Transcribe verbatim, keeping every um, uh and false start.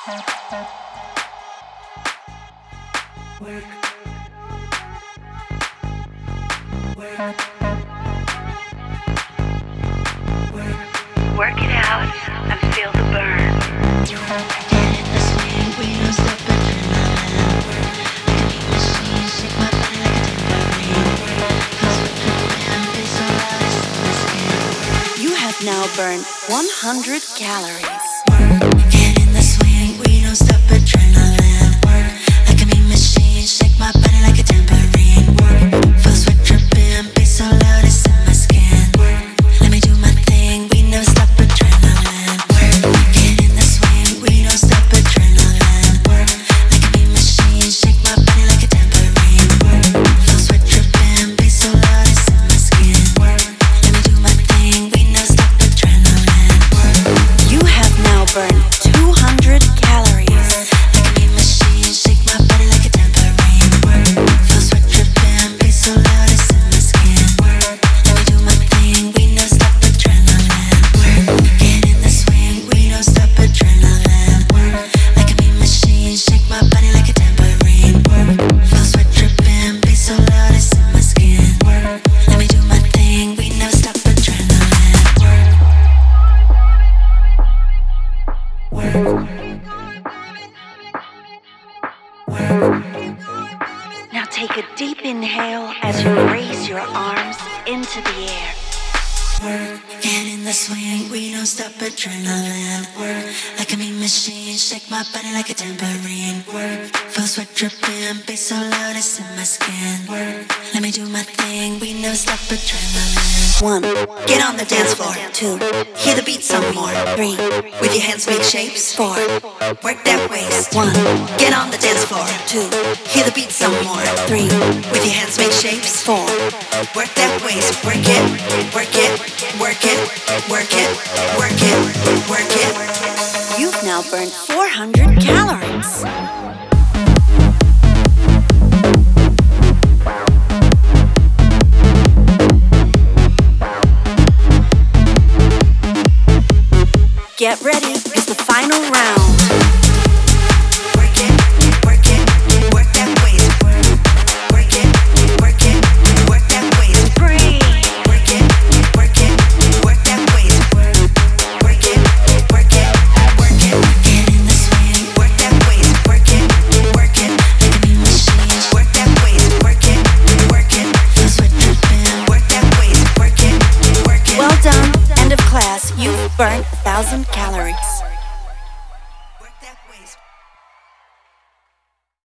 Work it out and feel the burn. Get in the swing, we don't stop adrenaline. Like a mean machine, shake my body like a tambourine. Pulse with dripping, bass so loud it's in my skin. You have now burned one hundred calories. Get in the swing, we don't stop adrenaline. Like a mean machine, shake my body like a tambourine. Pulse with dripping, bass so loud it's in my skin. Let me do my thing, we never stop adrenaline. Get in the swing, we don't stop adrenaline. Like a mean machine, shake my body like a tambourine. Pulse with dripping, bass so loud it's in my skin. Let me do my thing, we never stop adrenaline. You have now burned two hundred calories. Like a mean machine, shake my body like a tambourine. Feel sweat dripping, bass so loud it's in my skin. Let me do my thing, we don't stop adrenaline. Get in the swing, we don't stop adrenaline. Like a mean machine, shake my body like a tambourine. Feel sweat dripping, bass so loud it's in my skin. Let me do my thing, we never stop adrenaline. Now take a deep inhale as you raise your arms into the air. Get in the swing, we don't stop adrenaline. Like a mean machine, shake my body like a tambourine. Feel sweat dripping, bass so loud it's in my skin. Let me do my thing, we never stop adrenaline. One, Get on the dance floor. two, Hear the beat some more. three, With your hands make shapes. four, Work that waist. one, Get on the dance floor. two, Hear the beat some more. three, With your hands make shapes. four. Work that waist. Work it. Work it. Work it. Work it. Work it. Work it. You've now burned four hundred calories. Get ready, it's the final round. Work it. Work it. Work that waist. Work it. Work it. Work that waist. Breathe. Work it. Work it. Work that waist. Work it. Work it. Work it. Get in the swing. Work that waist. Work it. Work it. Like a mean machine. Work that waist. Work it. Work it. Feel sweat dripping. Work that waist. Work it. Work it. Well done, end of class. You've burned a thousand calories. Work that waist.